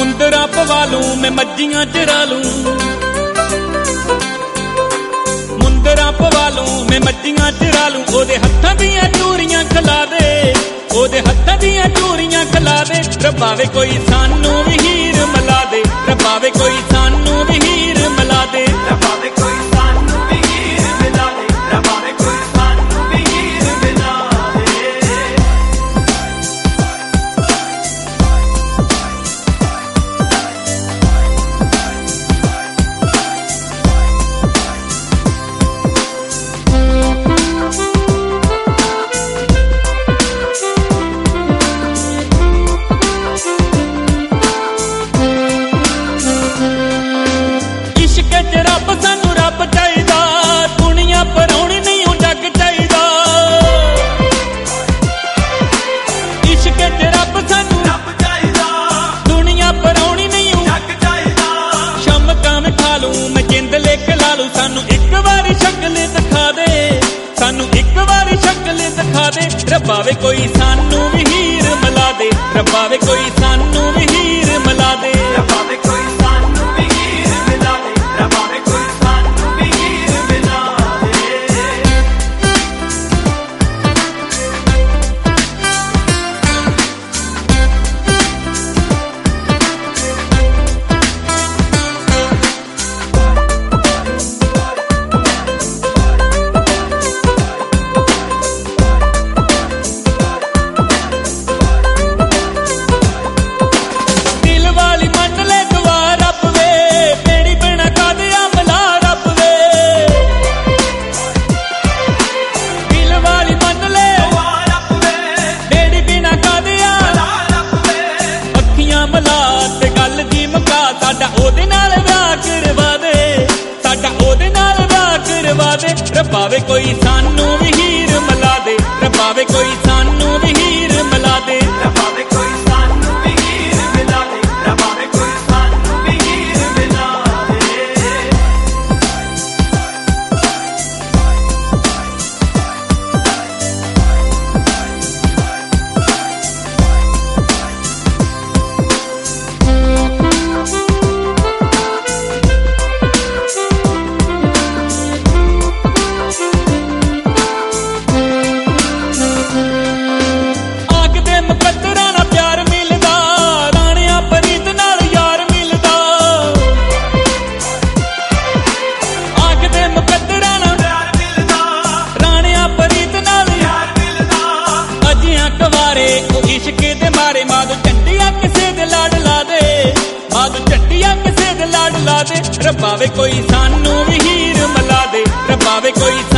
मुंदरा पवा लूं मैं मज्जियां चरा लूं, मुंदरा पवा लूं मैं मज्जियां चरा लूं। ओदे हत्थां दियां चूरियां खला दे, ओदे हत्थां दियां चूरियां खला दे। रब्बा वे कोई सानू भी हीर मिला दे, रब्बा वे कोई सानू भी हीर मिला दे, रब्बा वे कोई सानू भी हीर मिला दे, रब्बा वे कोई सानू भी हीर मिला रब्बा वे कोई सानू भी हीर मिला दे, रब्बा वे कोई सानू भी हीर मिला दे, रब्बा वे कोई सानू भी हीर मिला दे, रब्बा वे कोई सानू भी हीर मिला रब्बा वे कोई सानू भी हीर मिला दे, रब्बा वे कोई सानू भी हीर मिला दे, रब्बा वे कोई सानू भी हीर मिला दे, रब्बा वे कोई सानू भी हीर मिला रब्बा वे कोई सानू भी हीर मिला दे, रब्बा वे कोई